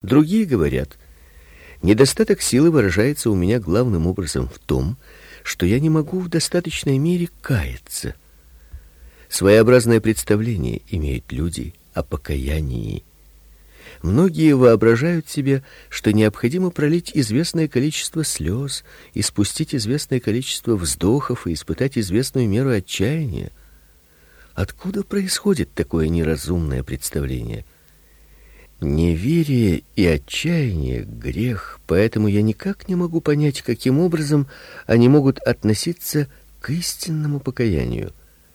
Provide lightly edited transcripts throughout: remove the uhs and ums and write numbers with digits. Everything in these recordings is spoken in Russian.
Другие говорят: недостаток силы выражается у меня главным образом в том, что я не могу в достаточной мере каяться. Своеобразное представление имеют люди о покаянии. Многие воображают себе, что необходимо пролить известное количество слез, испустить известное количество вздохов и испытать известную меру отчаяния. Откуда происходит такое неразумное представление? Неверие и отчаяние — грех, поэтому я никак не могу понять, каким образом они могут относиться к истинному покаянию.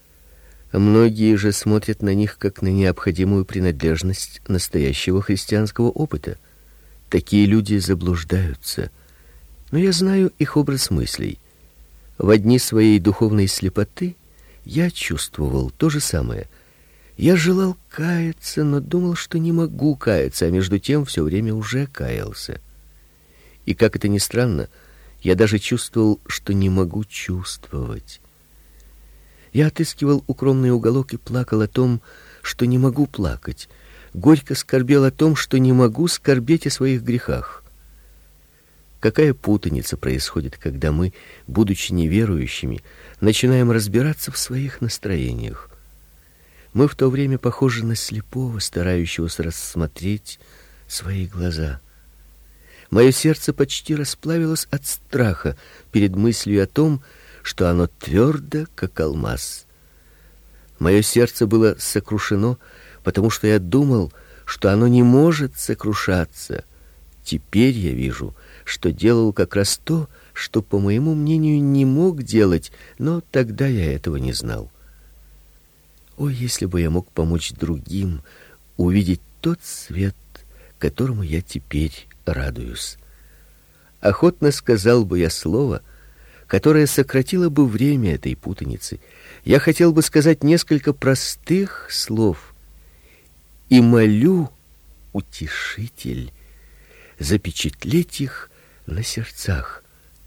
Многие же смотрят на них как на необходимую принадлежность настоящего христианского опыта. Такие люди заблуждаются. Но я знаю их образ мыслей. В дни своей духовной слепоты я чувствовал то же самое. Я желал каяться, но думал, что не могу каяться, а между тем все время уже каялся. И как это ни странно, я даже чувствовал, что не могу чувствовать. Я отыскивал укромный уголок и плакал о том, что не могу плакать, горько скорбел о том, что не могу скорбеть о своих грехах. Какая путаница происходит, когда мы, будучи неверующими, начинаем разбираться в своих настроениях. Мы в то время похожи на слепого, старающегося рассмотреть свои глаза. Мое сердце почти расплавилось от страха перед мыслью о том, что оно твердо, как алмаз. Мое сердце было сокрушено, потому что я думал, что оно не может сокрушаться. Теперь я вижу, что делал как раз то, что, по моему мнению, не мог делать, но тогда я этого не знал. О, если бы я мог помочь другим увидеть тот свет, которому я теперь радуюсь. Охотно сказал бы я слово, которое сократило бы время этой путаницы. Я хотел бы сказать несколько простых слов. И молю, Утешитель, запечатлеть их на сердцах.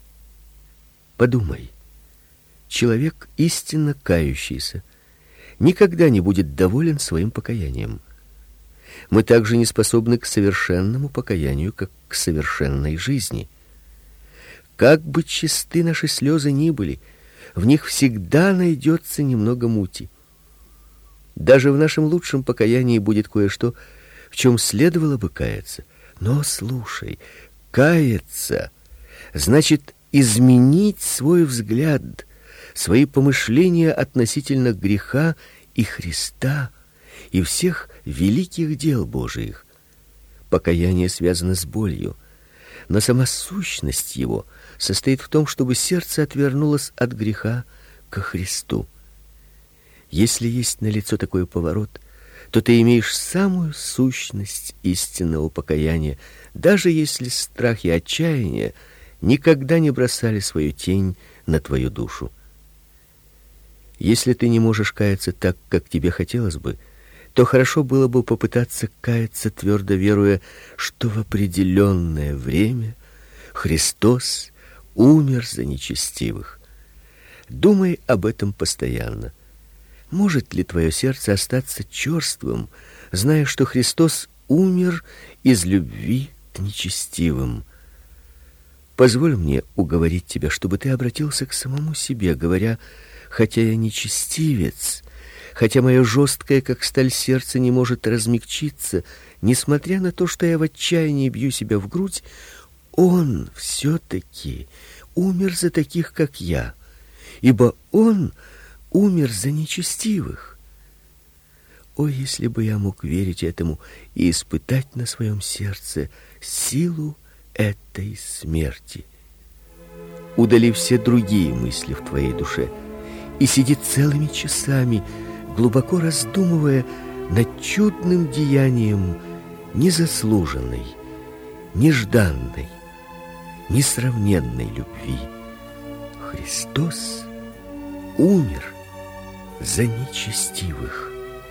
Подумай, человек, истинно кающийся, никогда не будет доволен своим покаянием. Мы также не способны к совершенному покаянию, как к совершенной жизни. Как бы чисты наши слезы ни были, в них всегда найдется немного мути. Даже в нашем лучшем покаянии будет кое-что, в чем следовало бы каяться. Но слушай, каяться значит изменить свой взгляд, свои помышления относительно греха и Христа и всех великих дел Божиих. Покаяние связано с болью, но сама сущность его состоит в том, чтобы сердце отвернулось от греха ко Христу. Если есть налицо такой поворот, то ты имеешь самую сущность истинного покаяния, даже если страх и отчаяние никогда не бросали свою тень на твою душу. Если ты не можешь каяться так, как тебе хотелось бы, то хорошо было бы попытаться каяться, твердо веруя, что в определенное время Христос умер за нечестивых. Думай об этом постоянно. Может ли твое сердце остаться черствым, зная, что Христос умер из любви к нечестивым? Позволь мне уговорить тебя, чтобы ты обратился к самому себе, говоря: хотя я нечестивец, хотя мое жесткое, как сталь, сердце не может размягчиться, несмотря на то, что я в отчаянии бью себя в грудь, Он все-таки умер за таких, как я, ибо Он умер за нечестивых. О, если бы я мог верить этому и испытать на своем сердце силу этой смерти. Удали все другие мысли в твоей душе и сиди целыми часами, глубоко раздумывая над чудным деянием незаслуженной, нежданной, несравненной любви. Христос умер за нечестивых.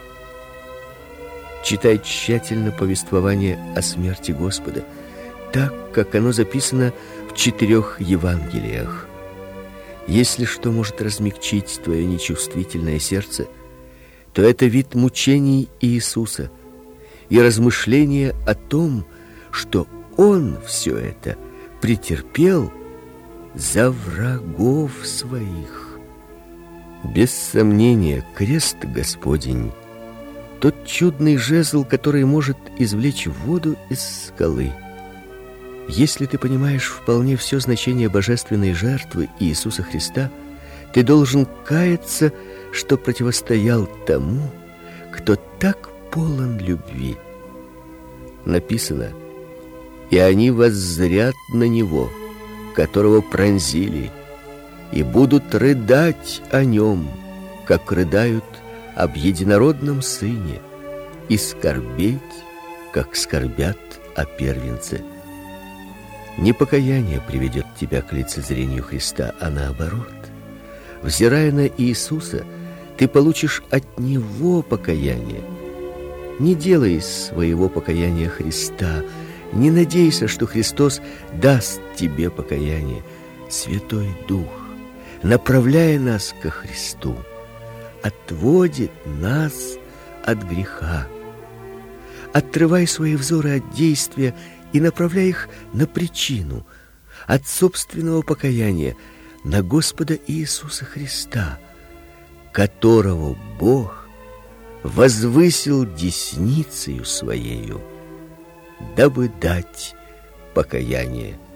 Читай тщательно повествование о смерти Господа, так, как оно записано в 4 Евангелиях. Если что может размягчить твое нечувствительное сердце, то это вид мучений Иисуса и размышление о том, что Он все это претерпел за врагов своих. Без сомнения, крест Господень — тот чудный жезл, который может извлечь воду из скалы. Если ты понимаешь вполне все значение божественной жертвы Иисуса Христа, ты должен каяться, что противостоял тому, кто так полон любви. Написано: «И они воззрят на Него, которого пронзили, и будут рыдать о Нем, как рыдают об единородном Сыне, и скорбеть, как скорбят о первенце». Не покаяние приведет тебя к лицезрению Христа, а наоборот. Взирая на Иисуса, ты получишь от Него покаяние. Не делай из своего покаяния Христа, не надейся, что Христос даст тебе покаяние. Святой Дух, направляя нас ко Христу, отводит нас от греха. Отрывай свои взоры от действия и направляй их на причину, от собственного покаяния на Господа Иисуса Христа, которого Бог возвысил десницею Своею, дабы дать покаяние